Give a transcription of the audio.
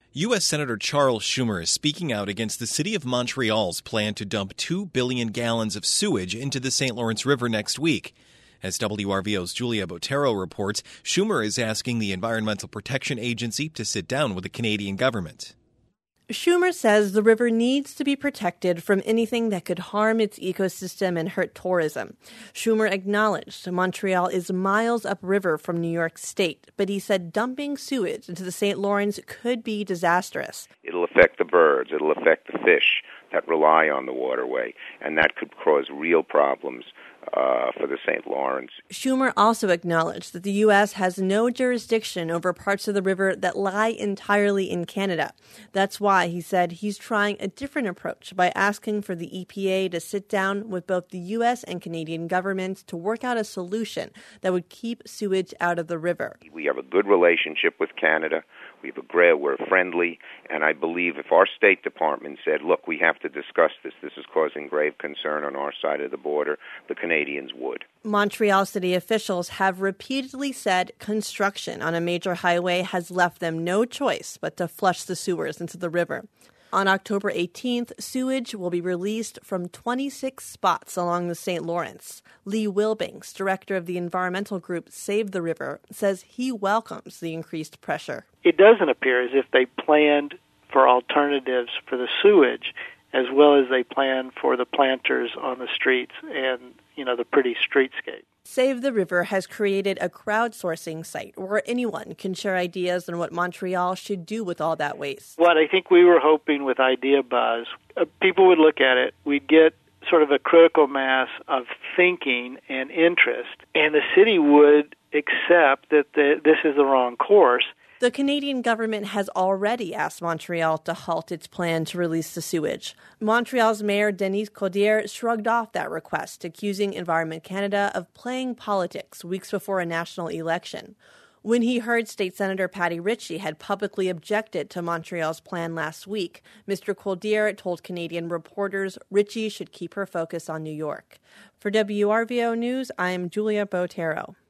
U.S. Senator Charles Schumer is speaking out against the city of Montreal's plan to dump 2 billion gallons of sewage into the St. Lawrence River next week. As WRVO's Julia Botero reports, Schumer is asking the Environmental Protection Agency to sit down with the Canadian government. Schumer says the river needs to be protected from anything that could harm its ecosystem and hurt tourism. Schumer acknowledged Montreal is miles upriver from New York State, but he said dumping sewage into the St. Lawrence could be disastrous. It'll affect the birds, it'll affect the fish that rely on the waterway, and that could cause real problems for the St. Lawrence. Schumer also acknowledged that the U.S. has no jurisdiction over parts of the river that lie entirely in Canada. That's why he said he's trying a different approach by asking for the EPA to sit down with both the U.S. and Canadian governments to work out a solution that would keep sewage out of the river. We have a good relationship with Canada. We're friendly, and I believe if our State Department said, look, we have to discuss this is causing grave concern on our side of the border, the Canadians would. Montreal city officials have repeatedly said construction on a major highway has left them no choice but to flush the sewers into the river. On October 18th, sewage will be released from 26 spots along the St. Lawrence. Lee Wilbanks, director of the environmental group Save the River, says he welcomes the increased pressure. It doesn't appear as if they planned for alternatives for the sewage as well as they planned for the planters on the streets and, the pretty streetscape. Save the River has created a crowdsourcing site where anyone can share ideas on what Montreal should do with all that waste. What I think we were hoping with Idea Buzz, people would look at it, we'd get sort of a critical mass of thinking and interest, and the city would accept that this is the wrong course. The Canadian government has already asked Montreal to halt its plan to release the sewage. Montreal's Mayor Denis Coderre shrugged off that request, accusing Environment Canada of playing politics weeks before a national election. When he heard State Senator Patty Ritchie had publicly objected to Montreal's plan last week, Mr. Coderre told Canadian reporters Ritchie should keep her focus on New York. For WRVO News, I'm Julia Botero.